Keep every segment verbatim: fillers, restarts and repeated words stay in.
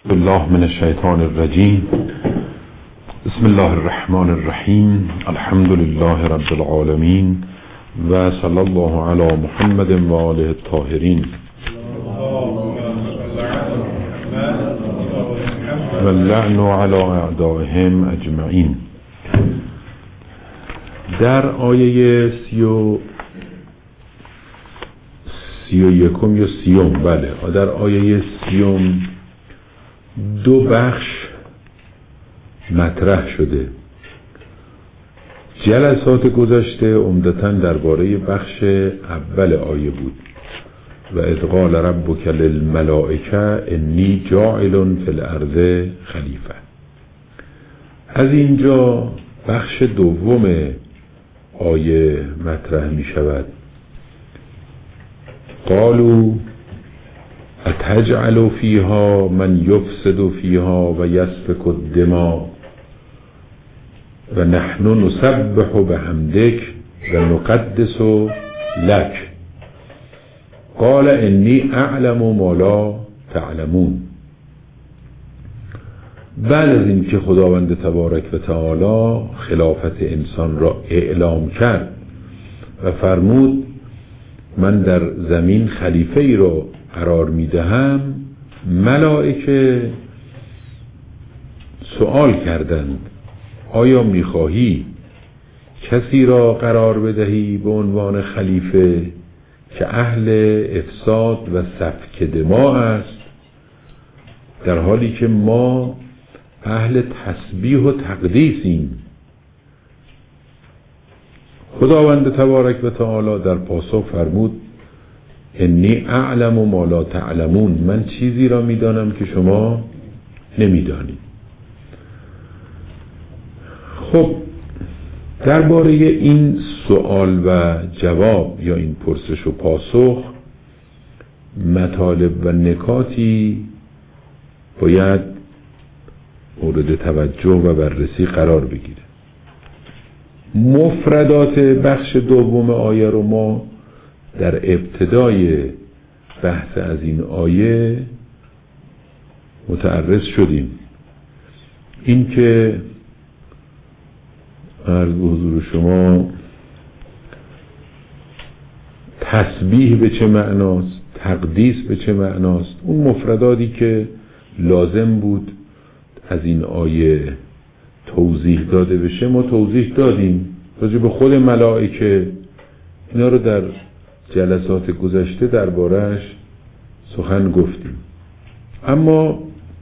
بالله من الشیطان الرجیم. بسم الله الرحمن الرحیم. الحمد لله رب العالمین و صلی الله علی محمد و آله الطاهرین و اللعن علی اعدائهم اجمعین. در آیه سی و سی و یکم یا سیوم بله در آیه سیوم دو بخش مطرح شده. جلسات گذشته عمدتاً درباره بخش اول آیه بود و اذ قال ربک للملائکه انی جاعل فی الارض خلیفه. از اینجا بخش دوم آیه مطرح می شود. قالوا اتجعل فیها من یفسد فیها و یسفک الدماء و نحن نسبح بحمدک و نقدس لک قال انی اعلم ما لا تعلمون. بعد از این که خداوند تبارک و تعالی خلافت انسان را اعلام کرد و فرمود من در زمین خلیفه ای را قرار میدهم، ملائکه سوال کردند آیا میخواهی کسی را قرار بدهی به عنوان خلیفه که اهل افساد و سفک دماء است، در حالی که ما اهل تسبیح و تقدیسیم. خداوند تبارک و تعالی در پاسخ فرمود انی اعلم ما لا تعلمون، من چیزی را میدانم که شما نمیدانید. خب درباره این سوال و جواب یا این پرسش و پاسخ مطالب و نکاتی باید مورد توجه و بررسی قرار بگیره. مفردات بخش دوم آیه رو ما در ابتدای بحث از این آیه متعرض شدیم. این که عرض به حضور شما تسبیح به چه معناست، تقدیس به چه معناست، اون مفرداتی که لازم بود از این آیه توضیح داده بشه ما توضیح دادیم. راجع به خود ملائکه اینا رو در جلسات گذشته درباره‌اش سخن گفتیم. اما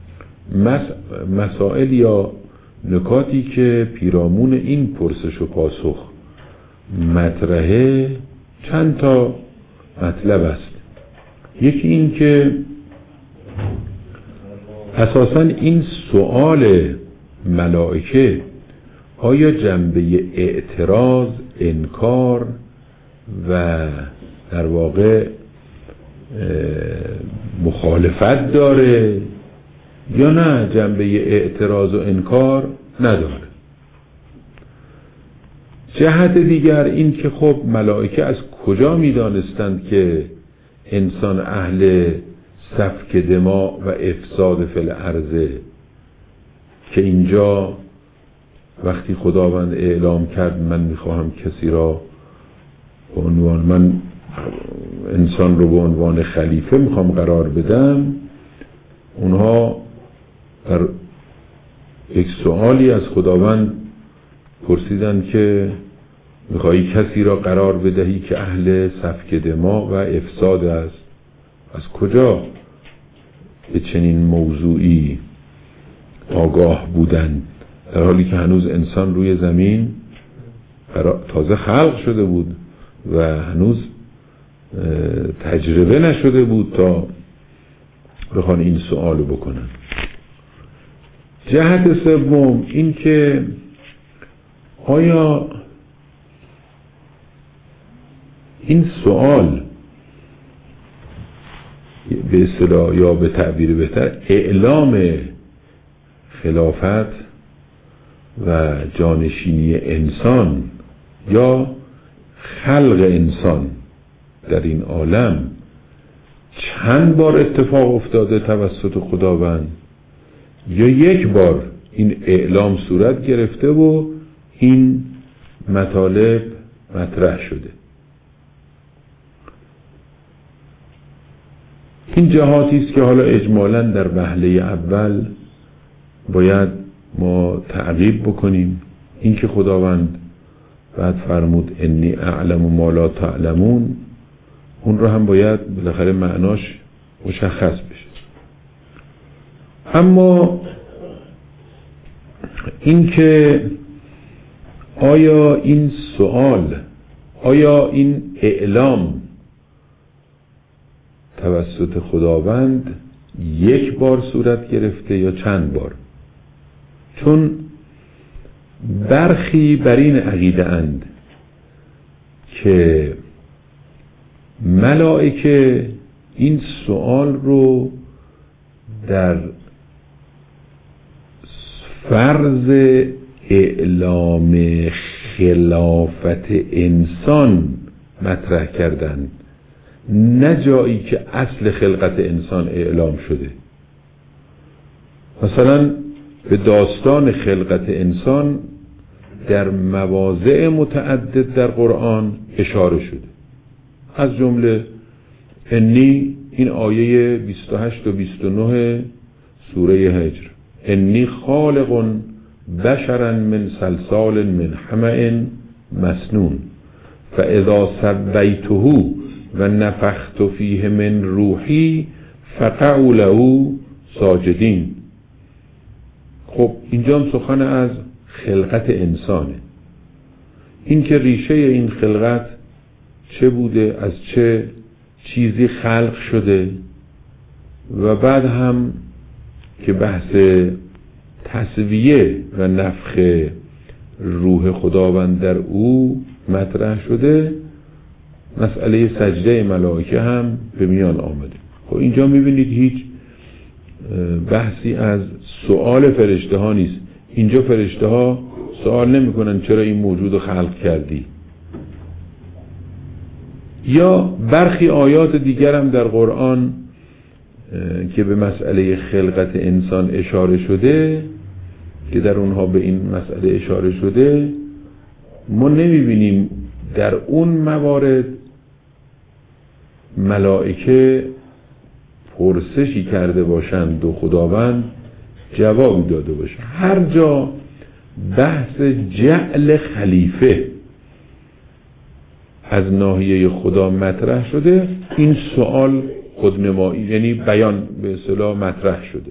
مسائل یا نکاتی که پیرامون این پرسش و پاسخ مطرحه چند تا مطلب است. یکی این که اساساً این سؤال ملائکه آیا جنبه اعتراض، انکار و در واقع مخالفت داره یا نه جنبه اعتراض و انکار نداره؟ جهت دیگر این که خب ملائکه از کجا میدانستند که انسان اهل سفک دماء و افساد فی الارض، که اینجا وقتی خداوند اعلام کرد من میخواهم کسی را به عنوان من انسان رو به عنوان خلیفه میخوام قرار بدم، اونها در یک سوالی از خداوند پرسیدن که میخوایی کسی را قرار بدهی که اهل سفک دماء و افساد است. از کجا به چنین موضوعی آگاه بودند در حالی که هنوز انسان روی زمین تازه خلق شده بود و هنوز تجربه نشده بود تا بخوان این سوالو بکنن. جهت سوم این که آیا این سوال به اصطلاح یا به تعبیر بهتر اعلام خلافت و جانشینی انسان یا خلق انسان در این عالم چند بار اتفاق افتاده توسط خداوند یا یک بار این اعلام صورت گرفته و این مطالب مطرح شده. این جهاتی است که حالا اجمالاً در وهله اول باید ما تعقیب بکنیم. این که خداوند بعد فرمود انی اعلم ما لا تعلمون، اون رو هم باید بالاخره معناش مشخص بشه. اما این که آیا این سوال، آیا این اعلام توسط خداوند یک بار صورت گرفته یا چند بار؟ چون برخی بر این عقیده اند که ملائکه این سوال رو در فرض اعلام خلافت انسان مطرح کردند، نه جایی که اصل خلقت انسان اعلام شده. مثلا به داستان خلقت انسان در مواضع متعدد در قرآن اشاره شده، از جمله انی، این آیه بیست و هشت و بیست و نه سوره هجر، انی خالق بشرا من صلصال من حمأ مسنون فاذا سویته و نفخت فیه من روحی فقعوا له ساجدین. خب اینجا هم سخن از خلقت انسانه، این که ریشه این خلقت چه بوده، از چه چیزی خلق شده، و بعد هم که بحث تسویه و نفخ روح خداوند در او مطرح شده، مسئله سجده ملائکه هم به میان آمده. خب اینجا میبینید هیچ بحثی از سؤال فرشته ها نیست. اینجا فرشته ها سؤال نمی کنن چرا این موجود رو خلق کردی. یا برخی آیات دیگر هم در قرآن که به مسئله خلقت انسان اشاره شده، که در اونها به این مسئله اشاره شده، ما نمی بینیم در اون موارد ملائکه پرسشی کرده باشند و خداوند جوابی داده باشه. هر جا بحث جعل خلیفه از ناحیه خدا مطرح شده، این سوال خودنمایی، یعنی بیان به اصطلاح مطرح شده.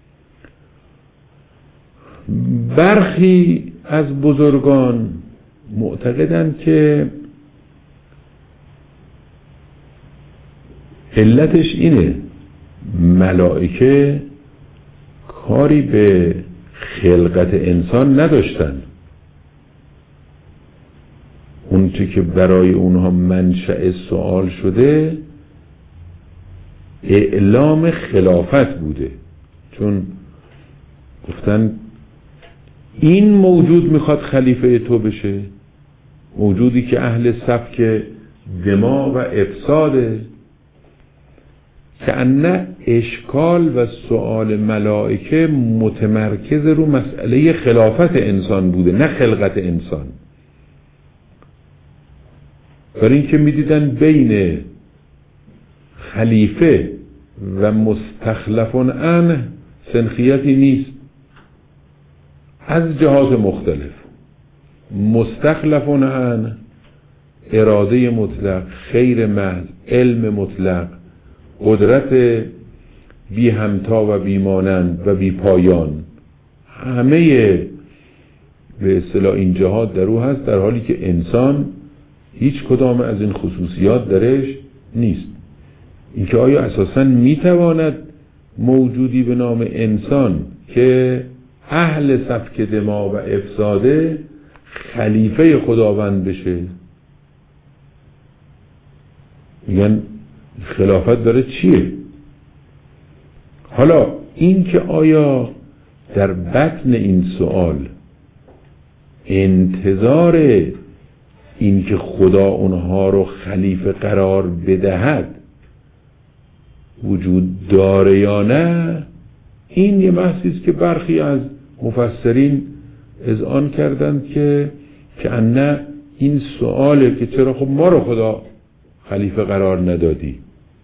برخی از بزرگان معتقدند که علتش اینه، ملائکه کاری به خلقت انسان نداشتن. اون چه که برای اونها منشأ سوال شده اعلام خلافت بوده، چون گفتن این موجود میخواد خلیفه تو بشه، موجودی که اهل سفک دما و افساده، که ان اشکال و سؤال ملائکه متمرکز رو مسئله خلافت انسان بوده، نه خلقت انسان. برای اینکه میدیدن بین خلیفه و مستخلف عنه سنخیتی نیست از جهات مختلف. مستخلف عنه اراده مطلق، خیر محض، علم مطلق، قدرت بی همتا و بی مانند و بی پایان، همه به اصطلاح این جهات در او هست، در حالی که انسان هیچ کدام از این خصوصیات درش نیست. اینکه آیا اساساً میتواند موجودی به نام انسان که اهل سفک دما و افساده خلیفه خداوند بشه؟ میگن خلافت داره چیه؟ حالا این که آیا در بطن این سوال انتظار این که خدا اونها رو خلیفه قرار بدهد وجود داره یا نه، این یه بحثی است که برخی از مفسرین اذعان کردند که که نه این سواله که چرا خب ما رو خدا خلیفه قرار ندادی.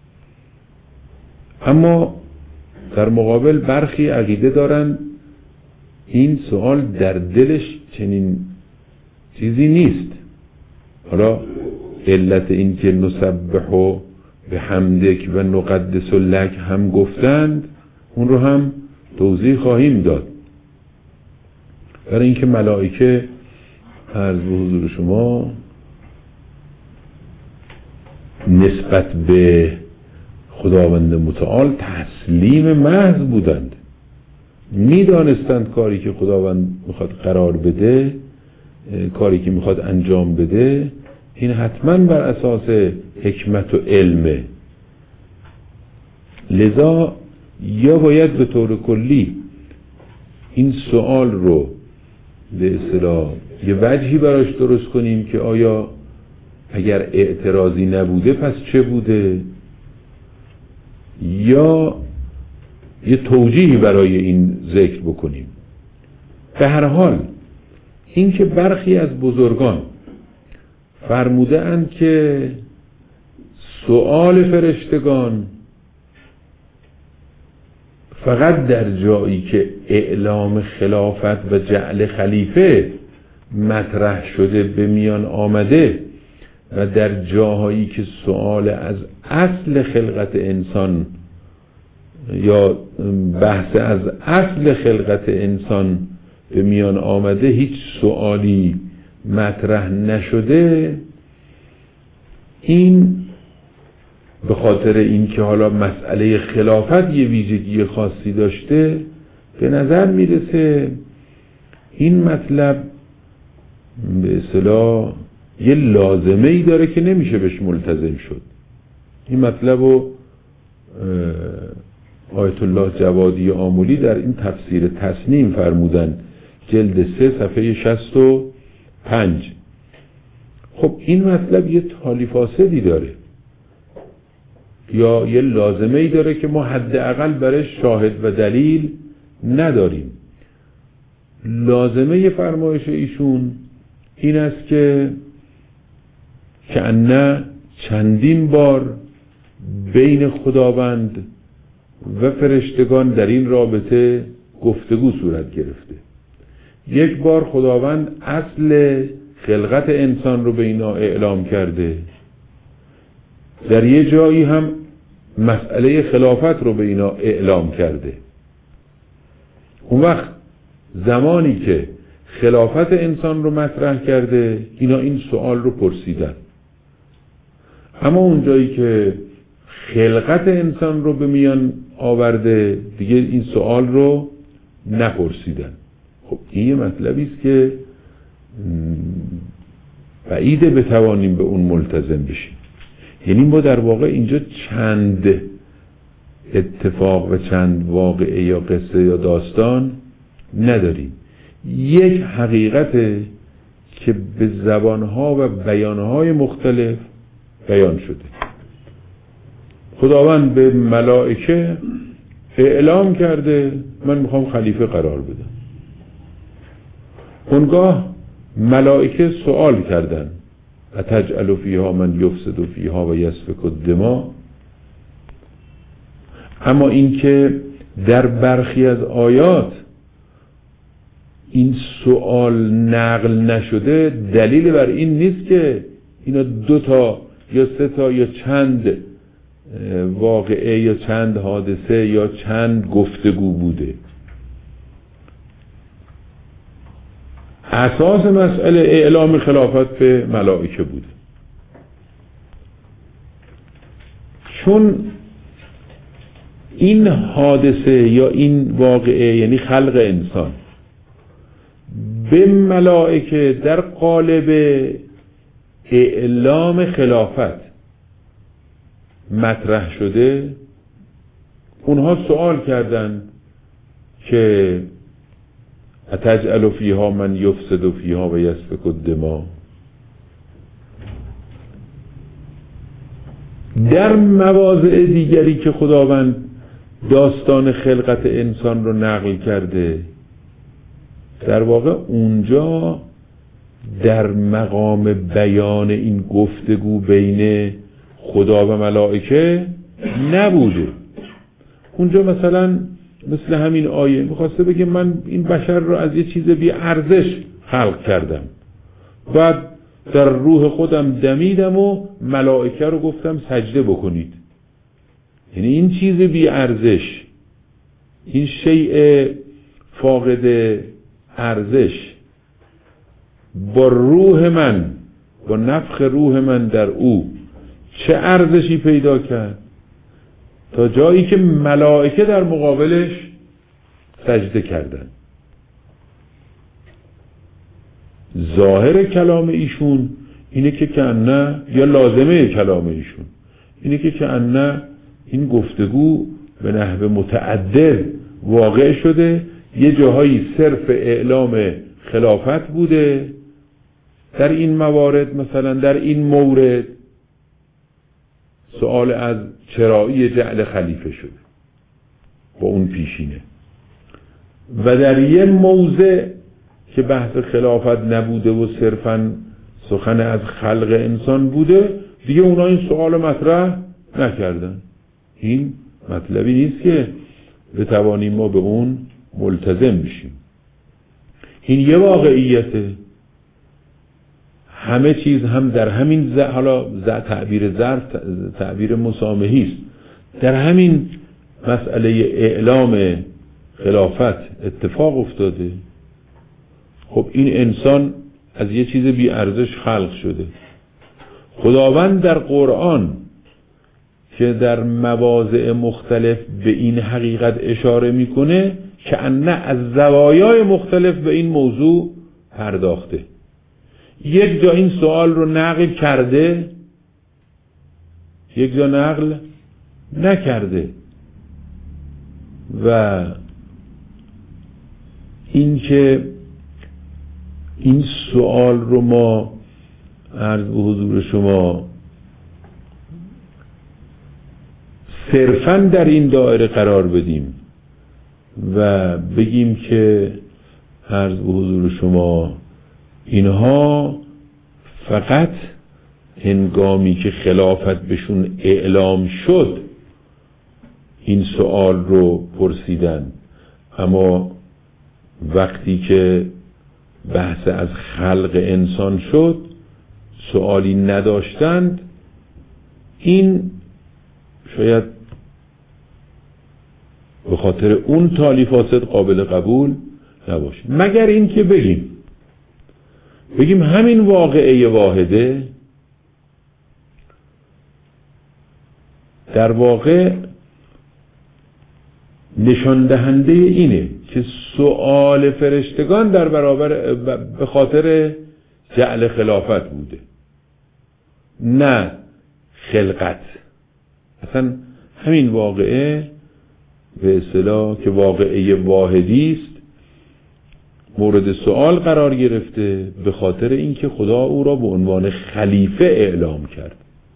اما در مقابل برخی عقیده دارن این سوال در دلش چنین چیزی نیست. حالا علت این که نسبح به حمدک و نقدس لک هم گفتند اون رو هم توضیح خواهیم داد. برای اینکه ملائکه عرض به حضور شما نسبت به خداوند متعال تسلیم محض بودند، میدانستند کاری که خداوند میخواد قرار بده، کاری که میخواد انجام بده، این حتما بر اساس حکمت و علمه. لذا یا باید به طور کلی این سوال رو به اصطلاح یه وجهی براش درست کنیم که آیا اگر اعتراضی نبوده پس چه بوده، یا یه توجیهی برای این ذکر بکنیم. به هر حال این که برخی از بزرگان فرموده اند که سؤال فرشتگان فقط در جایی که اعلام خلافت و جعل خلیفه مطرح شده به میان آمده و در جاهایی که سؤال از اصل خلقت انسان یا بحث از اصل خلقت انسان به میان آمده هیچ سؤالی مطرح نشده، این به خاطر این که حالا مسئله خلافت یه ویژگی خاصی داشته، به نظر میرسه این مطلب به اصطلاح یه لازمه ای داره که نمیشه بهش ملتزم شد. این مطلب رو آیت الله جوادی آملی در این تفسیر تسنیم فرمودن، جلد سه صفحه شصت و پنج. خب این مطلب یه تالی فاسدی داره یا یه لازمه ای داره که ما حداقل برای شاهد و دلیل نداریم. لازمه فرمایش ایشون این است که کأنه چندین بار بین خداوند و فرشتگان در این رابطه گفتگو صورت گرفته. یک بار خداوند اصل خلقت انسان رو به اینا اعلام کرده، در یه جایی هم مسئله خلافت رو به اینا اعلام کرده. اون وقت زمانی که خلافت انسان رو مطرح کرده اینا این سوال رو پرسیدن، اما اون جایی که خلقت انسان رو به میان آورده دیگه این سوال رو نپرسیدن. خب این یه مطلبی است که بعیده بتوانیم به اون ملتزم بشیم. یعنی ما در واقع اینجا چند اتفاق و چند واقعه یا قصه یا داستان نداریم، یک حقیقت که به زبانها و بیانهای مختلف بیان شده. خداوند به ملائکه اعلام کرده من میخوام خلیفه قرار بدم. اونگاه ملائکه سوال کردن اتجعل فیها من یفسد فیها و یسفک الدماء. اما اینکه در برخی از آیات این سوال نقل نشده دلیل بر این نیست که اینا دو تا یا سه تا یا چند واقعه یا چند حادثه یا چند گفتگو بوده. اساس مسئله اعلام خلافت به ملائکه بوده. چون این حادثه یا این واقعه یعنی خلق انسان به ملائکه در قالب اعلام خلافت مطرح شده، اونها سوال کردند که اتجعل فیها من یفسد فیها و یسفک الدماء. در مواضع دیگری که خداوند داستان خلقت انسان رو نقل کرده، در واقع اونجا در مقام بیان این گفتگو بین خدا و ملائکه نبوده. اونجا مثلا مثل همین آیه میخواسته بگه من این بشر رو از یه چیز بی ارزش خلق کردم، بعد در روح خودم دمیدم و ملائکه رو گفتم سجده بکنید. یعنی این چیز بی ارزش، این شیء فاقد ارزش با روح من، با نفخ روح من در او چه ارزشی پیدا کرد تا جایی که ملائکه در مقابلش سجده کردن. ظاهر کلام ایشون اینه که کأنه، یا لازمه کلام ایشون اینه که کأنه این گفتگو به نحو متعدد واقع شده، یه جاهایی صرف اعلام خلافت بوده در این موارد، مثلا در این مورد سؤال از چرایی جعل خلیفه شده با اون پیشینه، و در یه موضع که بحث خلافت نبوده و صرفاً سخن از خلق انسان بوده، دیگه اونا این سؤال مطرح نکردن. این مطلبی نیست که بتوانیم ما به اون ملتزم بشیم. این یه واقعیته. همه چیز هم در همین ز... حالا ز... تعبیر ظرف تعبیر مسامحی است، در همین مسئله اعلام خلافت اتفاق افتاده. خب این انسان از یه چیز بی ارزش خلق شده. خداوند در قرآن که در مواضع مختلف به این حقیقت اشاره میکنه که انه از زوایای مختلف به این موضوع پرداخته. یک جا این سوال رو نقل کرده، یک جا نقل نکرده، و این که این سوال رو ما عرض به حضور شما صرفاً در این دایره قرار بدیم و بگیم که عرض به حضور شما اینها فقط هنگامی که خلافت بهشون اعلام شد این سوال رو پرسیدن، اما وقتی که بحث از خلق انسان شد سوالی نداشتند، این شاید به خاطر اون تالیفات قابل قبول نباشه، مگر این که بگیم بگیم همین واقعه واحده در واقع نشان دهنده اینه که سؤال فرشتگان در برابر به خاطر جعل خلافت بوده، نه خلقت. اصلا همین واقعه به اصطلاح که واقعه واحدی است مورد سؤال قرار گرفته به خاطر اینکه خدا او را به عنوان خلیفه اعلام کرد.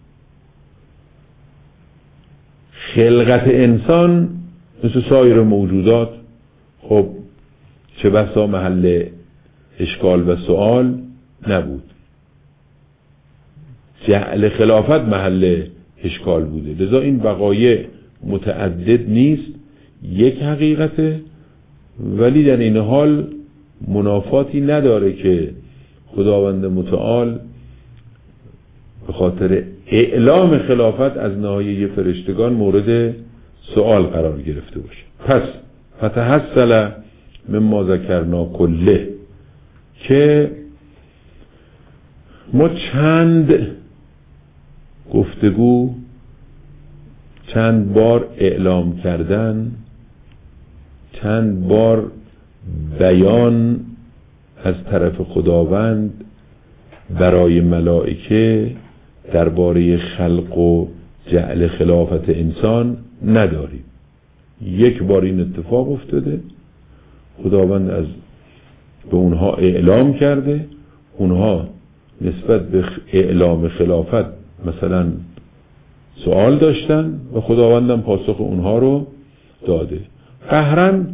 خلقت انسان مثل سایر موجودات خب چه بسا محل اشکال و سؤال نبود، جعل خلافت محل اشکال بوده، لذا این وقایع متعدد نیست، یک حقیقته، ولی در این حال منافاتی نداره که خداوند متعال به خاطر اعلام خلافت از ناحیه فرشتگان مورد سؤال قرار گرفته باشه. پس فتحصل مما ذکرنا کله، که ما چند گفتگو، چند بار اعلام کردن، چند بار بیان از طرف خداوند برای ملائکه درباره خلق و جعل خلافت انسان نداریم. یک بار این اتفاق افتاده، خداوند از به اونها اعلام کرده، اونها نسبت به اعلام خلافت مثلا سوال داشتن و خداوندم پاسخ اونها رو داده. قهرن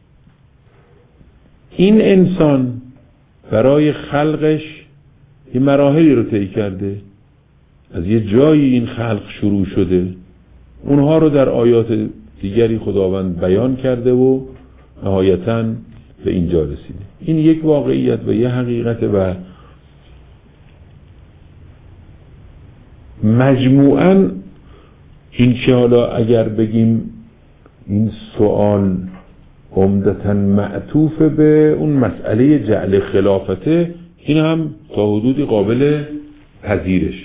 این انسان برای خلقش یه مراحلی رو طی کرده، از یه جایی این خلق شروع شده، اونها رو در آیات دیگری خداوند بیان کرده و نهایتاً به اینجا رسیده. این یک واقعیت و یه حقیقت و مجموعاً این که حالا اگر بگیم این سوال عمدتاً معطوف به اون مسئله جعل خلافته، این هم تا حدودی قابل پذیرش.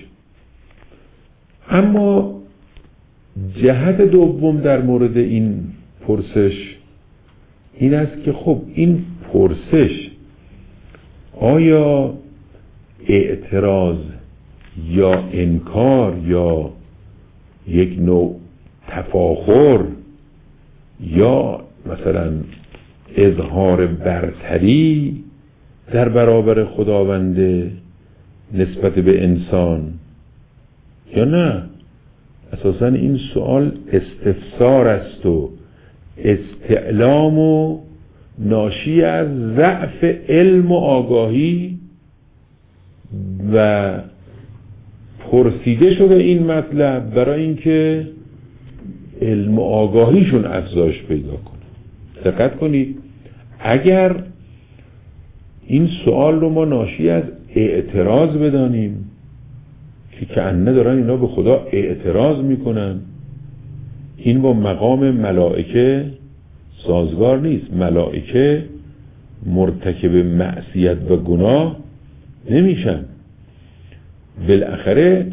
اما جهت دوم در مورد این پرسش این است که خب این پرسش آیا اعتراض یا انکار یا یک نوع تفاخر یا مثلا اظهار برتری در برابر خداونده نسبت به انسان یا نه؟ اساساً این سوال استفسار است و استعلام و ناشی از ضعف علم و آگاهی و پرسیده شده این مطلب برای اینکه علم و آگاهیشون افزایش پیدا کنه. دقت کنید، اگر این سوال رو ما ناشی از اعتراض بدانیم که کأنه دارن اینا به خدا اعتراض میکنن، این با مقام ملائکه سازگار نیست. ملائکه مرتکب معصیت و گناه نمیشن. بالاخره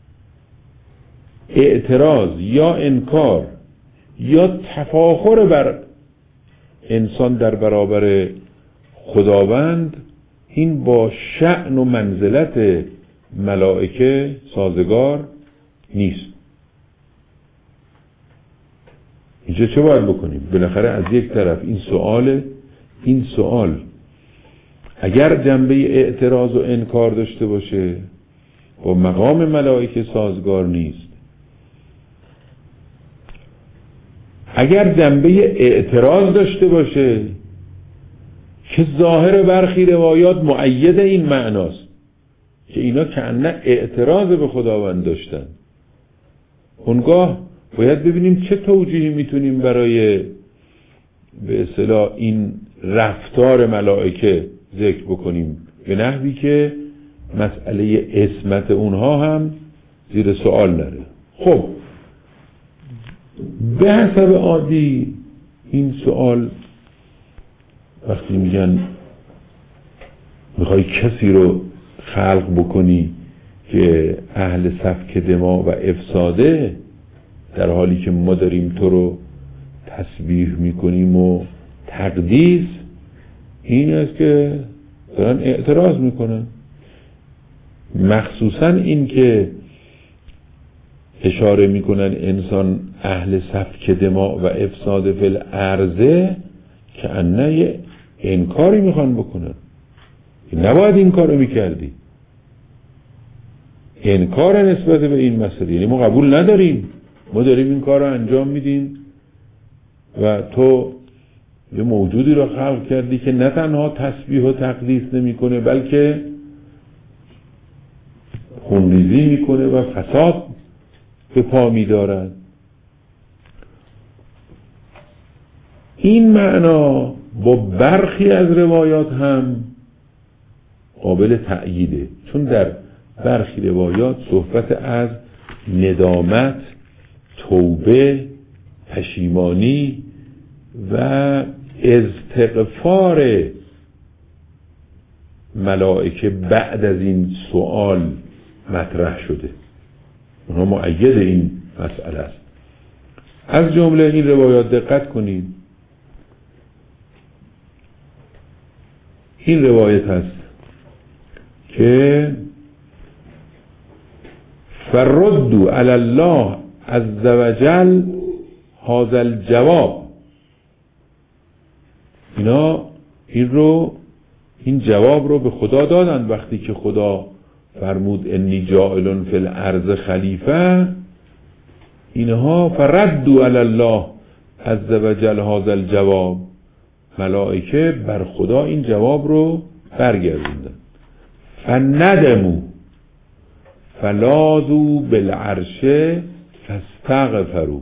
اعتراض یا انکار یا تفاخر بر انسان در برابر خداوند این با شأن و منزلت ملائکه سازگار نیست. اینجا چه باید بکنیم؟ بالاخره از یک طرف این سوال این سوال اگر جنبه اعتراض و انکار داشته باشه با مقام ملائکه سازگار نیست. اگر جنبه اعتراض داشته باشه که ظاهر برخی روایات مؤید این معناست که اینا کأنه اعتراض به خداوند داشتن، اونگاه باید ببینیم چه توجیهی میتونیم برای به اصطلاح این رفتار ملائکه ذکر بکنیم به نحوی که مسئله عصمت اونها هم زیر سوال نره. خب به حسب عادی این سوال وقتی میگن میخوای کسی رو خلق بکنی که اهل سفک دماء و افساده، در حالی که ما داریم تو رو تسبیح میکنیم و تقدیس، این است که دارن اعتراض میکنن. مخصوصا این که اشاره میکنن انسان اهل سفک دماء و افساد فی الارض که انه یه انکاری میخوان بکنن. نباید این کارو میکردی. انکار نسبت به این مسئله، یعنی ما قبول نداریم، ما داریم این کار رو انجام میدیم و تو یه موجودی رو خلق کردی که نه تنها تسبیح و تقدیس نمیکنه بلکه خونریزی میکنه و فساد به پا میدارد. این معنا با برخی از روایات هم قابل تأییده، چون در برخی روایات صحبت از ندامت، توبه، پشیمانی و استغفار ملائکه بعد از این سوال مطرح شده. اونها مؤید این مسئله است. از جمله این روایات دقت کنید، این روایت هست که فردوا علی الله عز وجل هذا الجواب، اینا این رو این جواب رو به خدا دادن وقتی که خدا فرمود انی جاعل فی الارض خلیفه. اینها فردوا علی الله عز وجل هذا الجواب، ملائکه بر خدا این جواب رو برگردوندن. فندموا فلاذوا بالعرش فاستغفروا.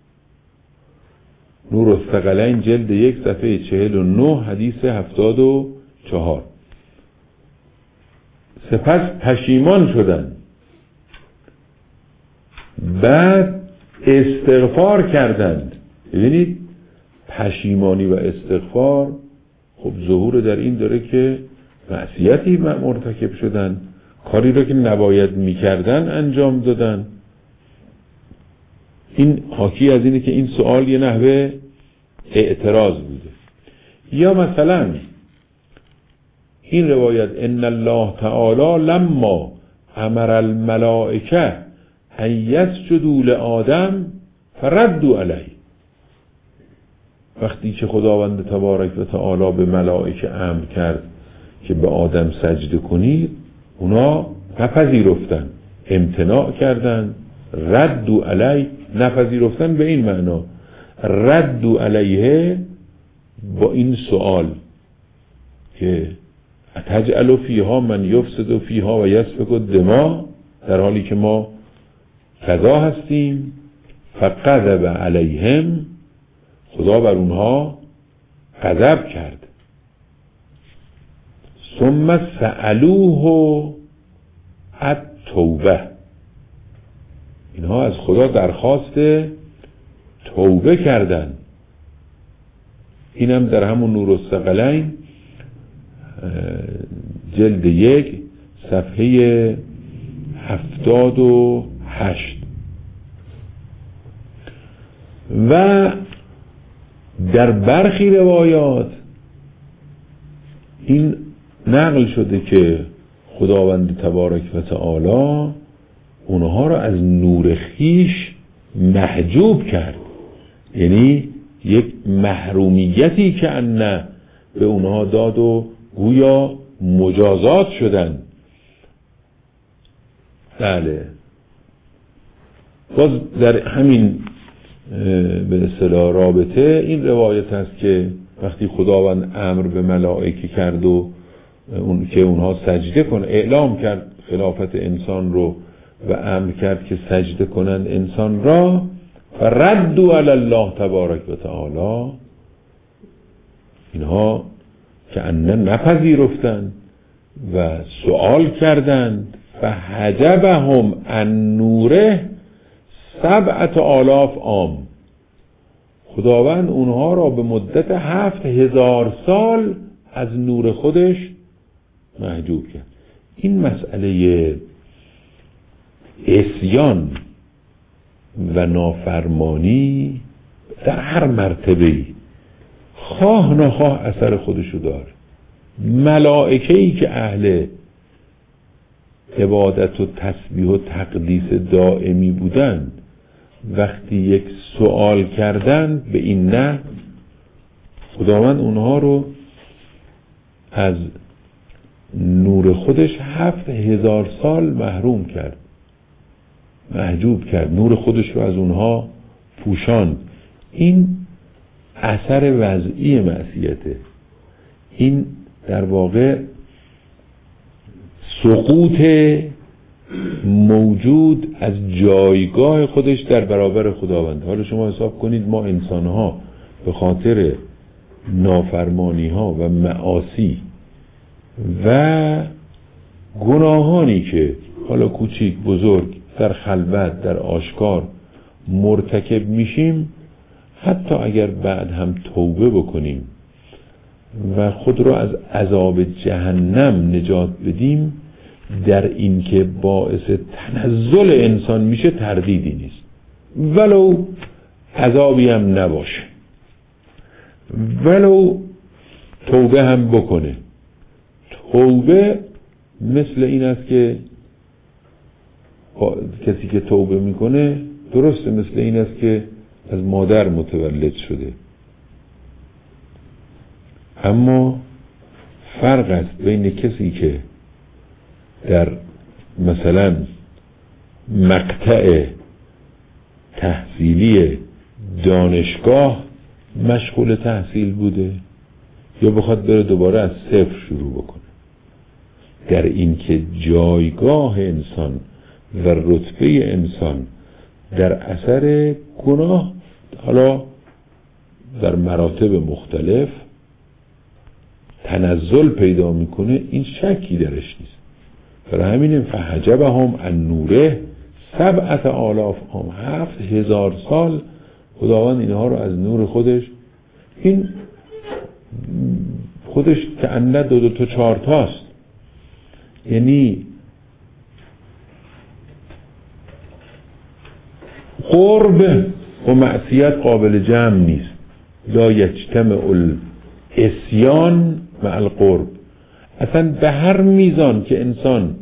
نور الثقلین جلد یک صفحه چهل و نه حدیث هفتاد و چهار. سپس پشیمان شدند، بعد استغفار کردند. ببینید پشیمانی و استغفار خب ظهور در این داره که معصیتی مرتکب شدن، کاری را که نباید میکردن انجام دادن. این حاکی از اینه که این سوال یه نحوه اعتراض بوده. یا مثلا این روایت ان الله تعالی لما امر الملائکه ان یسجدوا لآدم فردوا علیه. وقتی که خداوند تبارک و تعالی به ملائکه امر کرد که به آدم سجده کنید، اونا نپذیرفتن، امتناع کردن. ردوا علیه، نپذیرفتن به این معنا ردوا علیه با این سوال که اتجعل فیها من یفسد فیها و یسفک الدماء، در حالی که ما قضا هستیم. فغضب علیهم، خدا بر اونها غضب کرد. ثم سألوه التوبه، اینها از خدا درخواست توبه کردن. اینم در همون نور الثقلین جلد یک صفحه هفتاد و هشت. و در برخی روایات این نقل شده که خداوند تبارک و تعالی اونها را از نور خیش محجوب کرد، یعنی یک محرومیتی که انه به اونها داد و گویا مجازات شدن. بله، باز در همین به اصطلاح رابطه این روایت هست که وقتی خداوند امر به ملائکه کرد و اون که اونها سجده کنن، اعلام کرد خلافت انسان رو و امر کرد که سجده کنند انسان را، فردوا علی الله تبارک و تعالی، اینها که انه نپذیرفتند و سوال کردند. فحجبهم عن نوره سبعت آلاف عام، خداوند اونها را به مدت هفت هزار سال از نور خودش محجوب کرد. این مسئله عصیان و نافرمانی در هر مرتبه‌ای خواه نخواه اثر خودشو داره. ملائکه‌ای که اهل عبادت و تسبیح و تقدیس دائمی بودند، وقتی یک سوال کردند به این نه، خداوند اونها رو از نور خودش هفت هزار سال محروم کرد، محجوب کرد، نور خودش رو از اونها پوشاند. این اثر وضعی معصیته. این در واقع سقوط موجود از جایگاه خودش در برابر خداوند. حالا شما حساب کنید ما انسانها به خاطر نافرمانی ها و معاصی و گناهانی که حالا کوچیک بزرگ در خلوت در آشکار مرتکب میشیم، حتی اگر بعد هم توبه بکنیم و خود را از عذاب جهنم نجات بدیم، در این که باعث تنزل انسان میشه تردیدی نیست، ولو عذابی هم نباشه، ولو توبه هم بکنه. توبه مثل این است که کسی که توبه میکنه درسته مثل این است که از مادر متولد شده، اما فرق است بین کسی که در مثلا مقطع تحصیلی دانشگاه مشغول تحصیل بوده یا بخواد بره دوباره از صفر شروع بکنه. در این که جایگاه انسان و رتبه انسان در اثر گناه حالا در مراتب مختلف تنزل پیدا میکنه، این شکی درش نیست. برای همین فحجبهم عن نوره سبعت آلاف عام، هفت هزار سال خداوند اینها رو از نور خودش، این خودش که انده دو دو تا چهار تاست، یعنی قرب و معصیت قابل جمع نیست. لا یجتمع الاسیان مع القرب. اصلا به هر میزان که انسان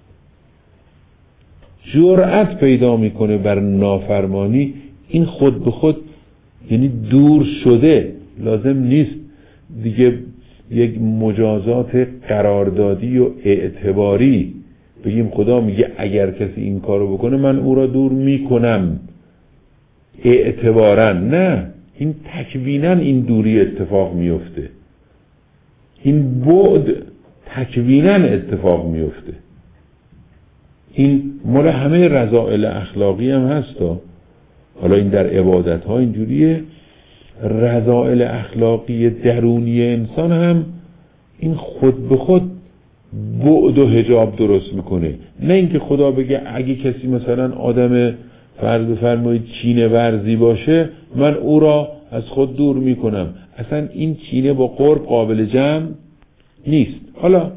جرأت پیدا میکنه بر نافرمانی، این خود به خود یعنی دور شده، لازم نیست دیگه یک مجازات قراردادی و اعتباری بگیم خدا میگه اگر کسی این کارو بکنه من او را دور میکنم اعتبارا. نه، این تکوینا این دوری اتفاق میفته، این بعد تکوینا اتفاق میفته. این مال همه رذائل اخلاقی هم هست. حالا این در عبادت ها اینجوریه، رذائل اخلاقی درونی انسان هم این خود به خود بعد و حجاب درست میکنه. نه اینکه خدا بگه اگه کسی مثلا آدم فرض بفرمایید چینه ورزی باشه من او را از خود دور میکنم. اصلا این چینه با قرب قابل جمع نیست. حالا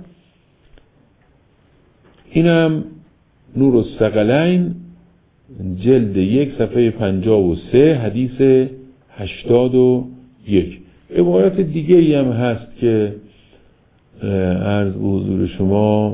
اینم نور الثقلین جلد یک صفحه پنجاه و سه حدیث هشتاد و یک. عبارت دیگه ای هم هست که عرض به حضور شما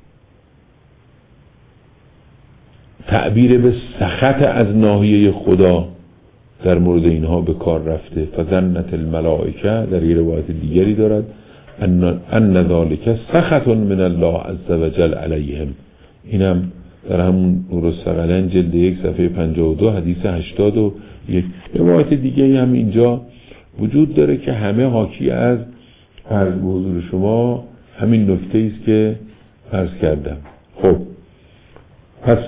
تعبیر به سخط از ناحیه خدا در مورد اینها به کار رفته. فظنت الملائکه در یه روایت دیگری دارد ان ذلک سخط من الله عز وجل علیهم. اینم در همون نور الثقلین جلد یک صفحه پنجاه و دو حدیث هشتاد و یک. روایت دیگه هم اینجا وجود داره که همه حاکی از عرض به حضور شما همین نکته است که عرض کردم. خب پس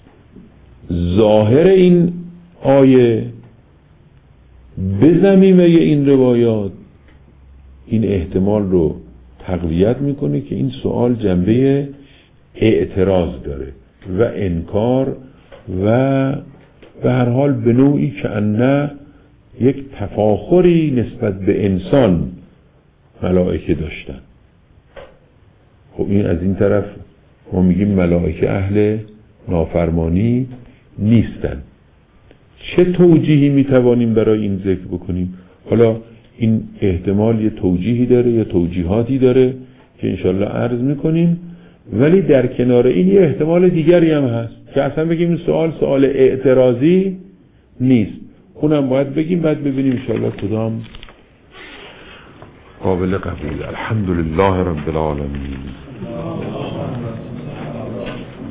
ظاهر این آیه به ضمیمه این روایات این احتمال رو تقویت میکنه که این سوال جنبه اعتراض داره و انکار و به هر حال به نوعی که انه یک تفاخری نسبت به انسان ملائکه داشتن. خب این از این طرف ما میگیم ملائکه اهل نافرمانی نیستن. چه توجیهی میتوانیم برای این ذکر بکنیم؟ حالا این احتمال یه توجیهی داره یا توجیهاتی داره که انشالله عرض میکنیم، ولی در کنار این یه احتمال دیگری هم هست که اصلا بگیم این سوال سوال اعتراضی نیست. اونم باید بگیم، بعد ببینیم انشالله کدام قابل قبول. الحمدلله رب العالمین.